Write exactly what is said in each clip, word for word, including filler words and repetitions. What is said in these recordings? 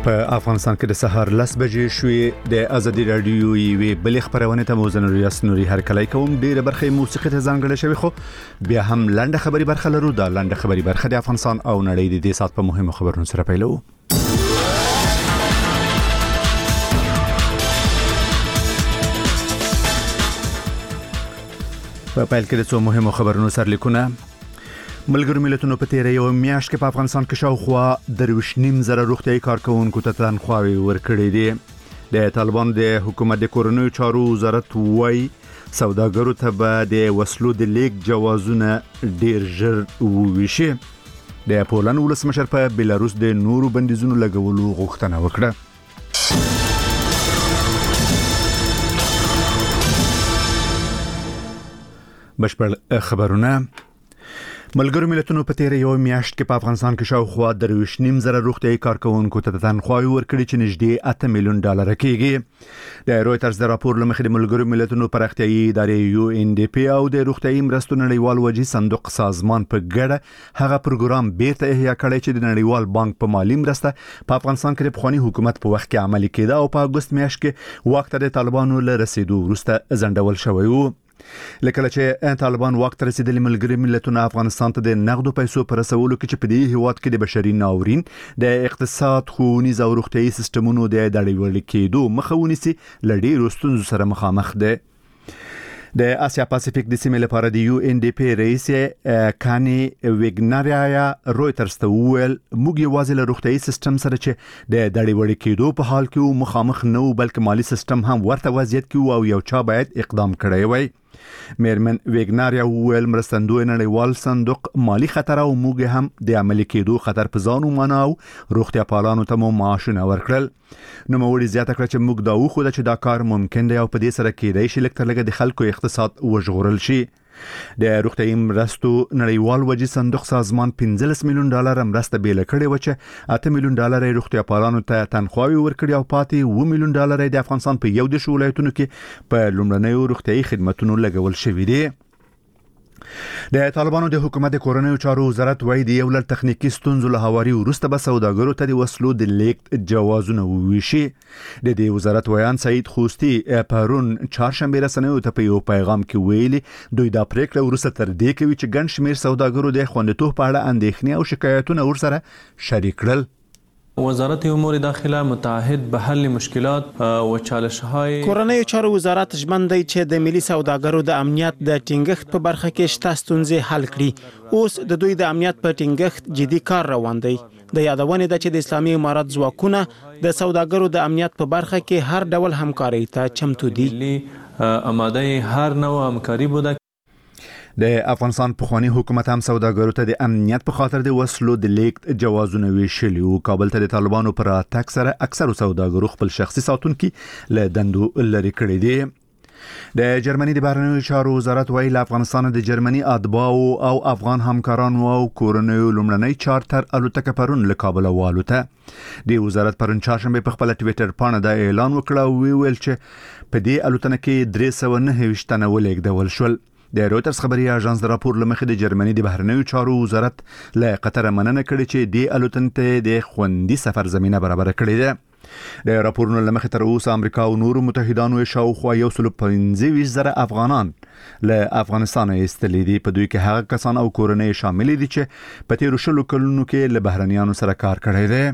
په افغانستان کې د سهار لس بجې شوې د ازادي رادیو یوې بل خبرونه ته موزن ریاست نوري هر کله کوم ډیره برخه موسیقي ته ځانګړې شوی خو بیا هم لنډه خبري برخه لرو دا لنډه خبري برخه د افغانستان او نړۍ د دې سات په مهمو خبرونو سره پیلو په پیل کې د څو مهمو خبرونو سرلیکونه ملګرو ملتونو په تیره یو میاشت کې په افغانستان کې شاوخوا درویش نیم زره روغتیايي کارکونکو ته تنخواوې ورکړې دي د طالبان د حکومت د کورونو چارو وزارت وایي سوداګرو ته به د وسلو د لیک جوازونه ډیر ژر وویشي د پولند ولسمشر په بلاروس د نورو بندیزونو لګولو غوښتنه وکړه بشپړ خبرونه ملګرو ملتونو په تیره یو میاشت کې په افغانستان کې شاوخوا درویش نیم زره روغتیايي کارکونکو ته تنخواهي ورکړي چې نږدې اته میلیون ډالر کېږي د رويټرز د راپور لمخې د ملګرو ملتونو پراختیايي ادارې یو ان ډي پی او د روغتیايي مرستو نړیوال وجهي صندوق سازمان په ګډه هغه پروګرام بیرته احیا کړی چې د نړیوال بانک په مالی مرسته په افغانستان کې د پخوانی حکومت په وخت کې عملي کېده او په اگست میاشت کې وخت د طالبانو له رسیدو وروسته ځنډول شوی و لکه چې طالبان وخت رسیدلی ملګری ملتونه افغانستان ته د نقدو پیسو پر رسولو کې چې په دې هیواد کې د بشري ناورین د اقتصاد ښوونیز او روغتیايي سیستمونو د دړیوړ کېدو مخاوني سي لړۍ روستونز سره مخامخ ده د اسیا پاسفیک د سیمې لپاره د یو ان ډي پی رئیس کانی ویګناریا رويټرز ته ویل موږ یوازې له روغتیايي سیستم سره چې د دړیوړ کېدو په حال کې مخامخ نه بلکې مالی سیستم هم ورته وضعیت کې او یو چا باید اقدام کړی وي میرمن ویګناریا ویل مرستندوی نړیوال صندوق مالی خطر او موږ هم د عملي کېدو خطر په ځانو مناو روغتیا پالانو ته مو معاشونه ورکړل نو موږ زیاته کړ چې موږ دا وخو چې دا کار ممکن دی او په دې سره کېدای شي لکه لګه د خلکو اقتصاد وژغورل شي د روغتیايي مرستو نړیوال وجهي صندوق سازمان پنځلس میلیون ډالر مرسته بیل کړي و چې اته میلیون ډالر روغتیا پالانو ته تنخواهي ورکړي او پاتې اوه میلیون ډالر د افغانستان په یو د ولایتونو کې په لومړنیو روغتیايي خدماتو لګول شوې دي د طالبانو د حکومت د کورونو چارو وزارت وایي د یو لړ تخنیکی ستونزو له هواري وروسته به سوداګرو ته د وسلو د لیک جوازونه وویشي د دې وزارت ویان سعید خوستی پرون چهارشنبه رسنیو ته په یو پیغام کې ویلي دوی دا پریکړه وروسته تر دې کوي چې ګڼ شمېر سوداګرو د خوندیتوب په اړه اندېښنې او شکایتونه ورسره شریک کړل وزارت امور داخله متعهد به حل مشکلات و چالش‌های کورنۍ چارو وزارت ژمن دی چې د ملي سوداګرو د امنیت د ټینګښت په برخه کې شته ستونزې حل کړي اوس د دوی د امنیت په ټینګښت جدي کار روان دی د یادونې ده چې د اسلامي امارات ځواکونه د سوداګرو د امنیت په برخه کې هر ډول همکاري ته چمتو دي آماده هر نوع همکاری بوده د افغانستان پخوانی حکومت هم سوداګرو ته د امنیت په خاطر د وسلو د لیک جوازونه ویشلي او کابل ته د طالبانو پر اتاک سره اکثر سوداګرو خپل شخصي ساتونکو له دندو لري کړی دي د جرمني د بهرنیو چارو وزارت وایي له افغانستان د جرمني اتباعو او افغان همکارانو او کورنیو لومړنۍ چارتر الوتکه پرون له کابل والوته د وزارت پرون چهارشنبه په خپل ټوئیټر باندې دا اعلان وکړ او ویل چې په دې الوتنه کې درې سوه نهه ویشت تنه ولېږدول شول د رويټرز خبري اژانس د راپور لمخې د جرمني د بهرنیو چارو وزارت له قطر مننه کړې چې د الوتنې ته د خوندي سفر زمينه برابر کړې ده د راپورونو لمخې تر اوسه امریکا او نورو متحدانو شاوخوا یو سل پنځه ویشت زره افغانان له افغانستان ایستلي دي په دوی کې هغه کسان او کورنۍ شامل دي چې په تیرو شلو کلونو کې له بهرنیانو سره کار کړی دی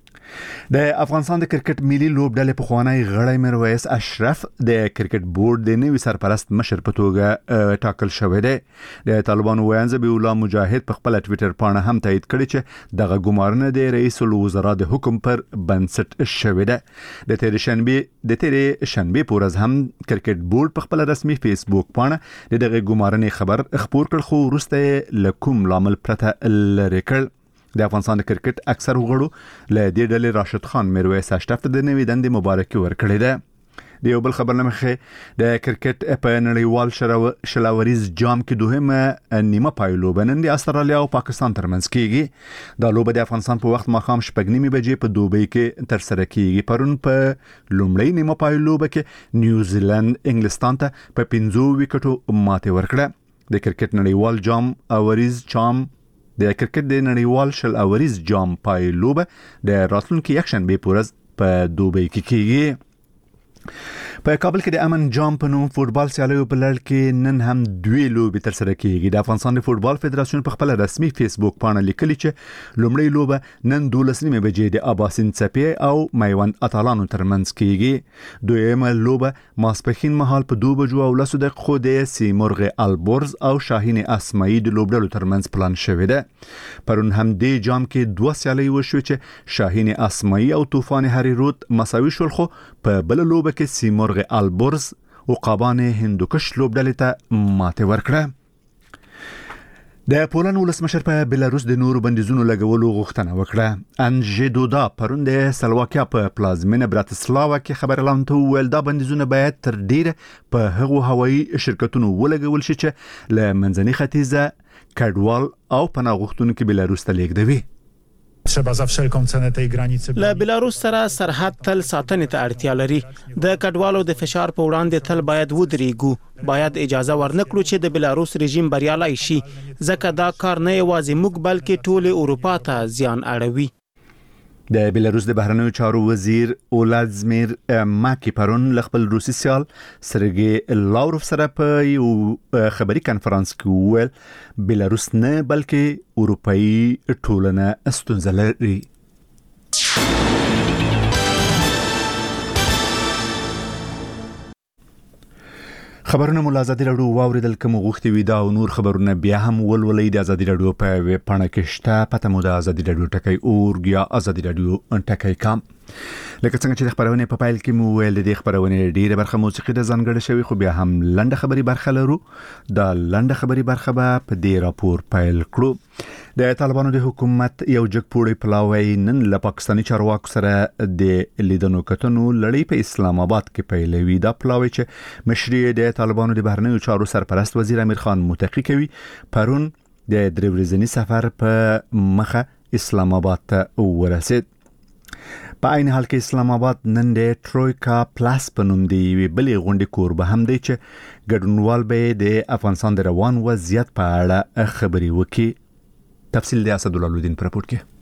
د افغانستان د کرکټ ملي لوبډلې په خوانی غړی مرویس اشرف د کرکټ بورډ د نوي سرپرست مشر په توګه ټاکل شوی دی د طالبانو ویان ذبیح الله مجاهد په خپل ټوئیټر باندې هم تایید کړی چې دغه ګمارنه د رئیس الوزرا د حکم پر بنسټ شوی دی د تیر شنبه د تیر شنبه پورز هم کرکټ بورډ په خپل رسمي فیسبوک باندې دغه ګمارنې خبر خبر کړ خو وروسته لکوم لامل پرته لری کړ د افغانستان د کرکټ اکثر وګړو له دې ډلې راشد خان میرویس اشرف ته د نوې دندې مبارکي ورکړې ده د یو بل خبر لمخه د کرکټ په نړیوال شلاوریز جام کې دوهمه نیمه پایلو بنن د استرالیا او پاکستان ترمنځ کېږي د لوبه د افغانستان په وخت ماخام شپږ نیمه بجې په دوبۍ کې تر سره کېږي پرون په لومړی نیمه پایلو کې نیوزیلند انګلستان ته په پنځو وکټو ماته ورکړه د کرکټ نړیوال جام اوریز چام د کرکټ د نړیوال شل اوریز جام پایلوبه د راتلونکي یکشنبه پورز په دوبۍ کې کیږي. په کابل کې د امن جام په نوم فوتبال سیالیو په لړ کې نن هم دوی لوبې تر سره کیږي. د افغانستان د فوتبال فدراسیون په خپل رسمي فیسبوک باندې لیکلي چې لومړی لوبه نن دولس نیمه بجې د اباسین څپې او میوند اتلانو ترمنځ کیږي. دویمه لوبه ماسپښین مهال په دوه بجو او لسو دقیقو د سیمرغ البرز او شاهین اسماعی د لوبډلو ترمنځ پلان شوی ده. پرون هم د جام کې دوه سیالۍ وشوې چې شاهین اسماعی او طوفان هریروت مساوي شول، خو په بل لوبه کې سیمرغ البرز او قابان هندوکش لوبډلې ته ماته ورکړه. د پولند ولسمشر په بلاروس د نورو بندیزونو لګولو غوښتنه وکړه. انجی دودا پرون د سلواکیا په پلازمینه براتسلاوا کې خبر اعلان ته ویل دا بندیزونه باید تر ډیره په هغو هوایي شرکتونو ولګول شي چې له منځني ختیځه کډوال او پناه غوښتونکو بلاروس ته لیږدوي. trzeba za wszelką cenę tej granicy. له بلاروس سره سرحد تل ساتنې ته اړتیا لري. د کډوالو د فشار په وړاندې تل باید ودرېږو. باید اجازه ورنکړو چې د بلاروس رژیم بریالي شي، ځکه دا کار نه یوازې موږ بلکې ټول اروپا ته زیان اړوي. د بلاروس د بهرنیو چارو وزیر اولادزمیر ماکی پرون ل خپل روسي سیال سرګي لاوروف سره په یو خبري کانفرنس کې وویل بلاروس نه بلکې اروپאי ټولنه ستونزه لري. خبرونه مول ازادي راډیو واوریدل کوم غوښتي وي دا او نور خبرونه بیا هم ولولې د ازادي راډیو په ویب پاڼه کې شته. پته مو د ازادي راډیو ټکی اورګ یا ازادي راډیو ټکی کام. لکه څنګه چې د خبرونه په پایل کې مو ویل د خبرونه ډیره برخه موسیقي د ځانګړې شوی، خو بیا هم لنډه خبري برخه لرو. دا لنډه خبري برخه به په دې راپور پایل کړو. د طالبانو د حکومت یو جګپوړی پلاوی نن له پاکستاني چارواکو سره د لیدنو کتنو لړۍ په اسلام آباد کې پیلوي. دا پلاوی چې مشري د طالبانو د بهرنیو چارو سرپرست وزیر امیر خان متقی کوي پرون د درې ورځنی سفر په مخه اسلام آباد ته ورسید. په عین حال کې اسلام آباد نن د ټرویکا پلاس په نوم دی بلې غونډې کوربه هم دی چې ګډونوال به د افغانستان د روان وضعیت په اړه خبري وکړي. تفصیل د اسد الله الدین پر راپور کې.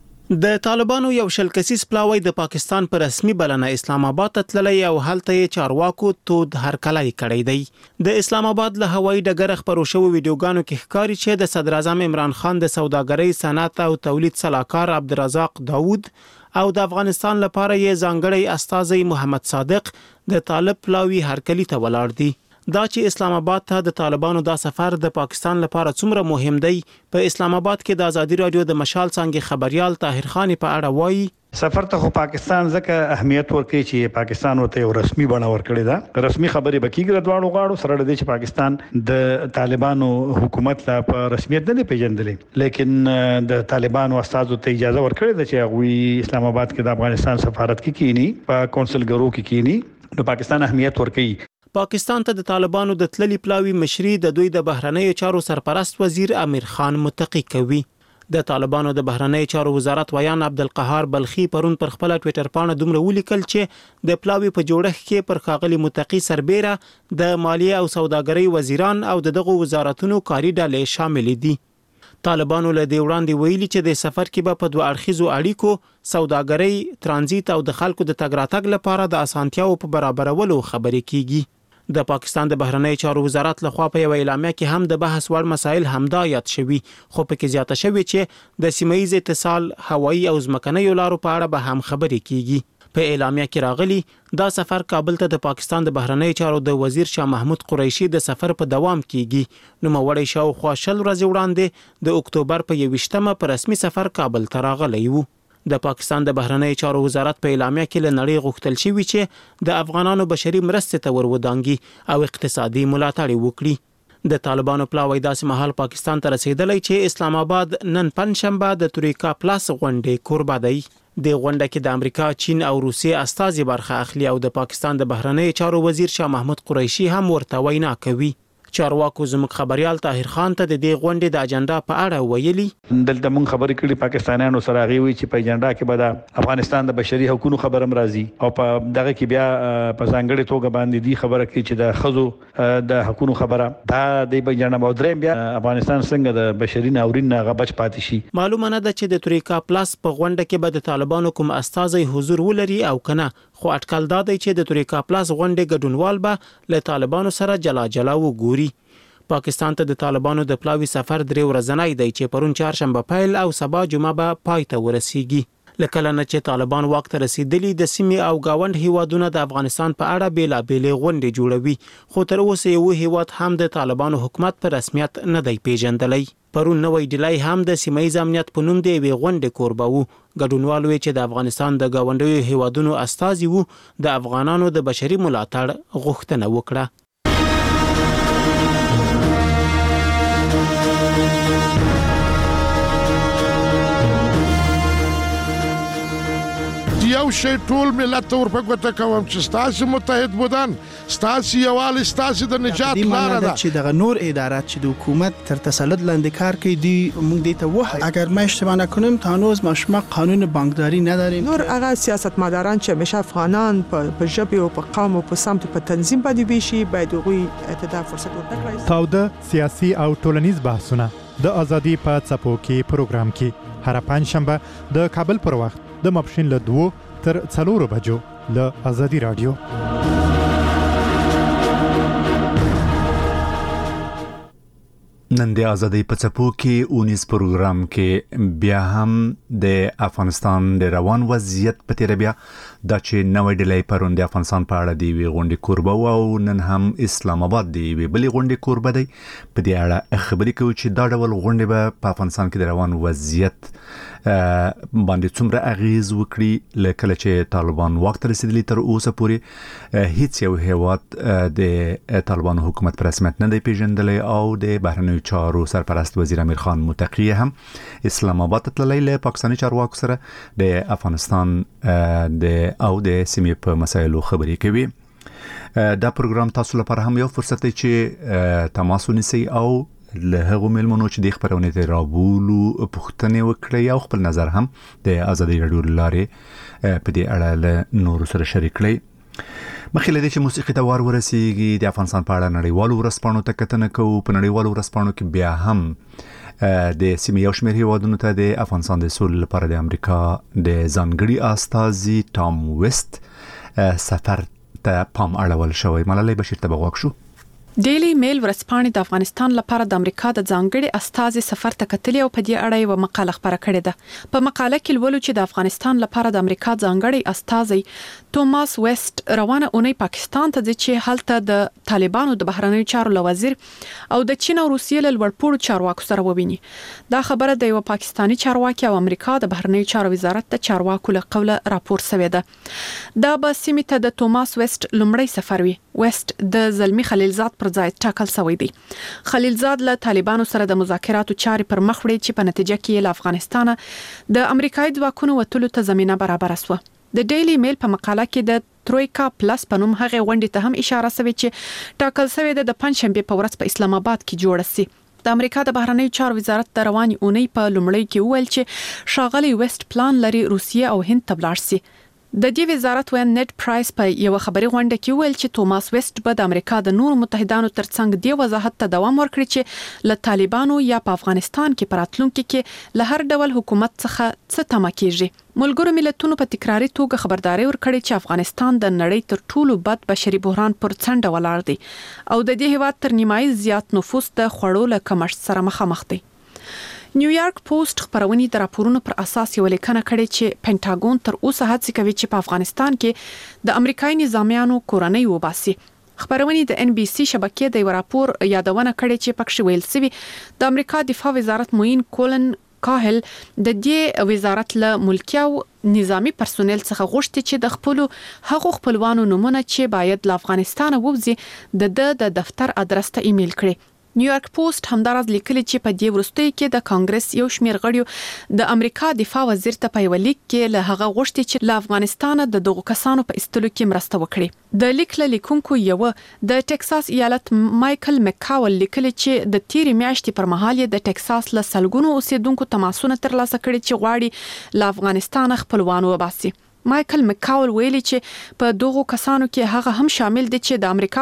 د طالبانو یو شل کسیز پلاوی د پاکستان پر رسمي بلنه اسلام آباد ته تللی او هلته یې چارواکو تود هرکلی کړی دی. د اسلام آباد له هوایي ډګر خبرو شوو ویډیوګانو کې ښکاري چې د صدر اعظم عمران خان د سوداګرۍ، صنعت او تولید سلاکار عبدالرزاق داوود او د افغانستان لپاره یې ځانګړی استازی محمد صادق د طالب پلاوی هرکلی ته ولاړ دي. دا چې اسلام آباد ته د طالبانو دا سفر د پاکستان لپاره څومره مهم دی، په اسلام آباد کې د ازادي رادیو د مشال څنګه خبريال طاهر خان په اړه وایي. سفر ته خو پاکستان ځکه اهمیت ورکړي چې پاکستان ورته یو رسمي بڼه ورکړي دا رسمي خبري بکیګره دواړو غاړو سره د چې پاکستان د طالبانو حکومت لا په رسمیت نه پیژندلې، لیکن د طالبانو استادو ته اجازه ورکړي د چې هغه اسلام آباد کې د افغانستان سفارت کې کینی په کونسلګرو کې کینی د پاکستان اهمیت ورکړي. پاکستان ته د طالبانو د تللی پلاوی مشري د دوی د بهرنیو چارو سرپرست وزیر امیر خان متقی کوي. د طالبانو د بهرنیو چارو وزارت ویان عبدالقهار بلخی پرون پر خپل ټوئیټر باندې دومره ولیکل چې د پلاوی په جوړښت کې پر ښاغلي متقی سربېره د مالیه او سوداګرۍ وزیران او دغه وزارتونو کاري ډلې شامل دي. طالبانو له دې وړاندې ویلي چې د سفر کې به په دوه اړخیزو اړیکو، سوداګرۍ، ترانزیت او د خلکو د تګ راتګ لپاره د اسانتیاو په برابرولو خبرې کیږي. د پاکستان د بهرنیو چارو وزارت لخوا په یو اعلامیه کې هم د بحث وړ مسایل همدا یاد شوي، خو پکې زیاته شوي چې د سیمه‌ایز اتصال، هوایي او ځمکنیو لارو په اړه به هم خبرې کیږي. په اعلامیه کې راغلي دا سفر کابل ته د پاکستان د بهرنیو چارو د وزیر شاه محمود قریشي د سفر په دوام کیږي. نو موړی شاوخوا شل ورځې وړاندې د اکتوبر په یوویشتمه په رسمي سفر کابل ته راغلی وو. د پاکستان د بهرنیو چارو وزارت په اعلامیه کې له نړۍ غوښتل شوی چې د افغانانو بشري مرستې ته ورودانګي او اقتصادي ملاتړ وکړي. د طالبانو پلاوی داسې مهال پاکستان ته رسیدلی چې اسلام آباد نن پنځشنبه د تریکا پلاس غونډې کوربه دی. د غونډه کې د امریکا، چین او روسیې استازي برخه اخلي او د پاکستان د بهرنیو چارو وزیر شاه محمود قریشي هم ورته وینا کوي. چارواکو زموږ خبريال طاهر خان ته د دې غونډې د اجنډا په اړه ویلي. دلته مونږ خبرې کړې پاکستانیانو سره هغه وی چې په اجنډا کې به د افغانستان د بشري حقوقو خبره هم راځي او په دغه کې بیا په ځانګړي توګه باندې دی خبره کوي چې د خزو د حقوقو خبره دا د اجنډا مودرې بیا افغانستان څنګه د بشري ناورین نه غبچ پاتې شي. معلومه نه ده چې د تریکا پلاس په غونډه کې به د طالبانو کوم استازي حضور ولري او کنه، خو اټکل دا دی چې د تریکا پلاس غونډې ګډونوال به له طالبانو سره جلا جلا وګوري. پاکستان ته د طالبانو د پلاوي سفر درې ورځنی دی چې پرون چهارشنبه پیل او سبا جمعه به پای ته ورسیږي. لکه نه چې طالبان وخت رسیدلی د سیمې او گاوند هیوادونو د افغانستان په اړه بیلا بیلې غونډې جوړوي، خو تر اوسه یو هیواد هم د طالبانو حکومت په رسمیت نه دی پیژندلی. پرون نوې ډیلای هم د سیمې امنیت په نوم دی وی غونډې کوربه وو. ګډونوال وی چې د افغانستان د گاونډیو هیوادونو استازي وو د افغانانو د بشري ملاتړ غوښتنه وکړه. یو شی ټول ملت ورپګوته کوم چې ستاسو متحد بودن ستاسو یوال ستاسو د نجات لار ده چې دغه نور ادارات چې د حکومت تر تسلط لاندې کار کوي دی موږ دې ته وه اگر ما اشتباه نکنم تانوز ماشما قانون بانکداری نداریم. نور هغه سیاستمداران چې همیشه افغانان په ژبه او په قوم او په سمت په تنظیم باندې ویشي باید غوي اعتدال فرصت ورکړي. تاوده سیاسي او ټولنیز بحثونه د ازادي په څپو کې پروګرام کې هر پنځشنبه د کابل پر وخت د ماپښین له دوه تر څلورو بجو له ازادي رادیو. نن د ازادي په څپو کې اونیز پروګرام کې بیا هم د افغانستان د روان وضعیت په تیر بیا د چې نوې ډلې پرون د افغانستان په اړه دی وی غونډې کوربه او نن هم اسلام آباد دی وی بلې غونډې کوربه دی. په دې اړه خبرې کوي چې دا ډول غونډې به په افغانستان کې د روان وضعیت باندې څومره اغیز وکړي. لکه چې طالبان وخت رسیدلی تر اوسه پورې هیڅ یو هیواد د طالبان حکومت پر رسمیت نه دی پیژندلی او د بهرنیو چارو سرپرست وزیر امیر خان متقی هم اسلام آباد تللی له پاکستاني چارواکو سره د افغانستان د او د سیمې په مسایلو خبرې کوي. دا پروګرام تاسو لپاره هم یو فرصت دی چې تماس ونیسئ او له هغو ملمنو چې د خبرونه ته رابولو پوښتنې وکړي او خپل نظر هم د ازادي رادیو لارې په دې اړه له نور سره شریک کړئ. مخکې له دې چې موسیقي ته وار ورسیږي د افغانستان په اړه نړیوالو ورځپاڼو ته کتنه کوو. په نړیوالو ورځپاڼو کې بیا هم د سیمې یو شمېر هیوادونو ته د افغانستان د سولې لپاره د امریکا د ځانګړي استازي ټام ویسټ سفر ته پام اړول شوی. ملالۍ بشیر ته بغواک شو. ډیلی میل ورځپاڼې د افغانستان لپاره د امریکا د ځانګړي استازي سفر ته کتلې او په دې اړه یو مقاله خبره کړې ده. په مقاله کې ولولو چې د افغانستان لپاره د امریکا ځانګړي استازي توماس ویسټ روانه اونۍ پاکستان ته ځي چې هلته د طالبانو د بهرنیو چارو وزیر او د چین او روسیې له لوړپوړو چارواکو سره وویني. دا خبره د یو پاکستاني چارواکي او امریکا د بهرنیو چارو وزارت د چارواکو له قوله راپور شوی ده. دا به سیمې ته د توماس ویسټ لومړی سفر وي. ویسټ د زلمی خلیلزاد پر ځای ټاکل شوی دی. خلیلزاد له طالبانو سره د مذاکراتو چارې پر مخ وړي چې په نتیجه کې له افغانستانه د امریکایي ځواکونو وټولو ته زمينه برابر شوه. د ډیلی میل په مقاله کې د ترویکا پلس په نوم هغه غونډې ته هم اشاره شوی چې ټاکل شوی د پنځشنبه په ورځ په اسلام آباد کې جوړ شي. د امریکا د بهرنیو چارو وزارت د رواني اونۍ په لومړۍ کې ویل چې شاغلي ویسټ پلان لري روسیه او هند ته ولاړ شي. د دې وزارت وین نیټ پرایس په یو خبري غونډه کې ویل چې توماس ویسټ به د امریکا د نورو متحدانو ترڅنګ دی وضاحت ته دوام ورکړي چې له طالبانو یا په افغانستان کې پراتلونکو کې له هر ډول حکومت څخه څه تمه کیږي. ملګرو ملتونو په تکراری توګه خبرداري ورکړي چې افغانستان د نړۍ تر ټولو بد بشري بحران پر څنډه ولاړ دی او د دې هیواد تر نیمایي زیات نفوس د خوړو له کمښت سره مخامخ دی. نیویارک پوسټ خبرونې د راپورونو پر اساس یو لیکنه کړې چې پینټاګون تر اوسه هڅه کوي چې په افغانستان کې د امریکایي نظامیانو کورنۍ وباسي. خبرونې د ان بي سي شبکې د یو راپور یادونه کړې چې پکښې ویل شوی د امریکا دفاع وزارت موین کولن کاهل د دې وزارت له ملکي او نظامی پرسونل څخه غوښتي چې د خپل هغو خپلوانو نمونه چې باید له افغانستان ووځي د د دفتر ادرس ته ایمیل کړي. نیویارک پوسټ همدارز لیکلي چې په دې وروستیو کې د کانګرس یو شمېر غړیو د امریکا دفاع وزیر ته په یو لیک کې له هغه غوښتي چې له افغانستان د دغو کسانو په ایستلو کې مرسته وکړي. د لیک له لیکونکو یو د ټکساس ایالت مایکل مکاول لیکلي چې د تیرې میاشتې پر مهال د ټکساس له سلګونو اوسیدونکو تماسونه ترلاسه کړي چې غواړي له افغانستان خپلوان وباسي. مایکل مکاول ویلي چې په دغو کسانو کې هغه هم شامل دي چې د امریکا